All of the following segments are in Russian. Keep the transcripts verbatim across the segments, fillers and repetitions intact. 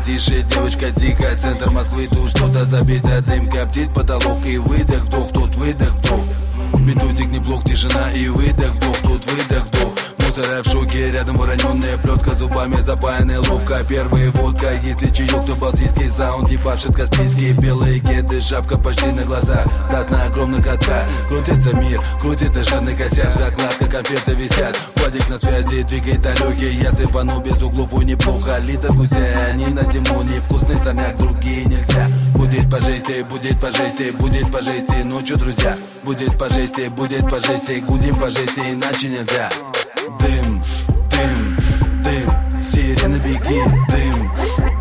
тише, девочка, тихо. Центр Москвы, тут что-то забито. Дым коптит потолок и выдох, вдох, тут выдох, вдох. Битузик не блок, тишина и выдох, вдох, тут выдох, вдох. Мусора в шоке, рядом уроненная плетка, зубами запаянная ловко. Первая водка, если чаек, то балтийский саунд, ебашит каспийские белые кеды, шапка почти на глазах, таз на огромных катках. Крутится мир, крутится жирный косяк, закладка, конфеты висят. Владик на связи, двигает далекий, я цепану без углов, у неплохо. Литр гуся, не на Димоне, вкусный сорняк, другие нельзя. Будет по жести, будет по жести, будет по жести. Ну чё, друзья, будет по жести, будет по жести. Гудим по жести, иначе нельзя. Дым, дым, дым, сирена беги. Дым,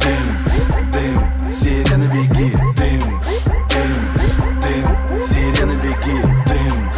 дым, дым, сирена беги. Дым, дым, дым, сирена беги. Дым,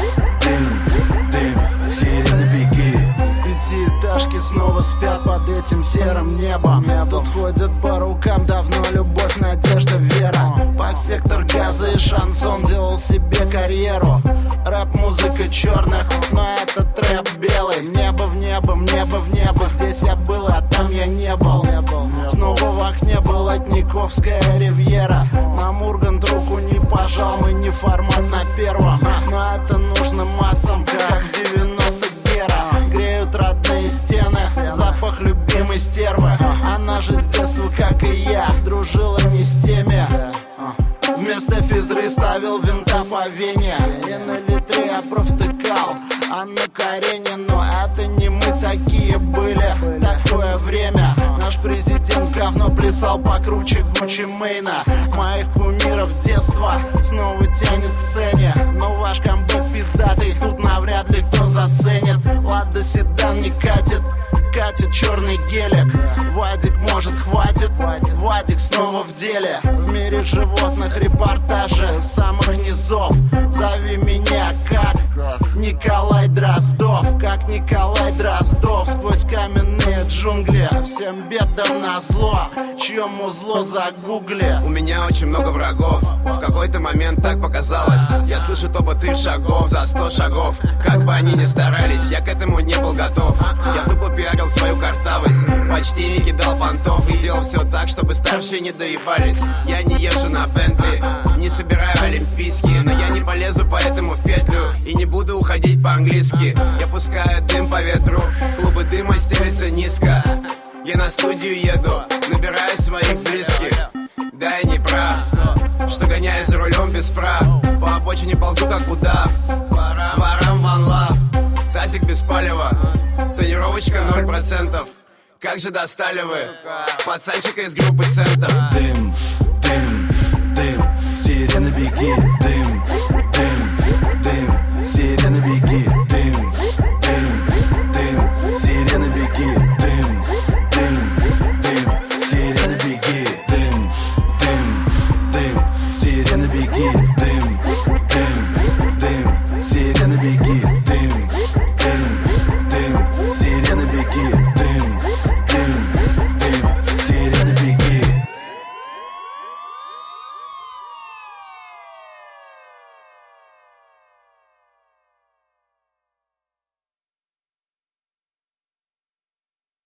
дым, дым, сирена беги. Пятиэтажки снова спят под этим серым небом. Тут ходят по рукам давно любовь, надежда, вера. Пак-сектор, газа и шансон делал себе карьеру. Рэп-музыка черных, но это трэп белый. Небо в небо, небо в небо. Здесь я был, а там я не был. Снова в окне Болотниковская ривьера. На Мургант руку не пожал, мы не формат на первом. Но это нужно массам, как в девяностых Гера. Греют родные стены, запах любимой стервы. Она же с детства, как и я, дружила не с теми. Вместо физры ставил винта по вене. И на литре я провтыкал, а на Карене. Но это не мы такие были, такое время. Наш президент в говно плясал покруче Гуччи Мэйна. Моих кумиров детства снова тянет к сцене. Но ваш камбэк пиздатый, тут навряд ли кто заценит. Лада седан не катит, катит черный гелик. Вадик, может, хватит? Вадик снова в деле. В мире животных репортажи с самых низов. Зови меня как Николай Дроздов. Как Николай Дроздов сквозь каменные джунгли. Всем бедам назло, чьему зло загугли. У меня очень много врагов, в какой-то момент так показалось. Я слышу топот их шагов за сто шагов. Как бы они ни старались, я к этому не был готов. Я тупо пиарил свою картавость, почти не кидал понтов. И делал все так, чтобы старшие не доебались. Я не езжу на Бентли, не собираю олимпийские. Но я не полезу поэтому в петлю и не буду уходить по-английски. Я пускаю дым по ветру, клубы дыма стелятся низко. Я на студию еду, набираю своих близких. Да, я не прав, что гоняю за рулем без прав. По обочине ползу как удав, ворам ван лав. Тазик без палева, тонировочка ноль процентов. Как же достали вы пацанчика из группы «Центр». Дым, дым, дым, сирена беги. Дым, дым, дым, сирена беги. Дым, дым, дым, сирена беги. Дым, дым, дым, сирена беги. Дым, дым, дым, сирена беги. Дым,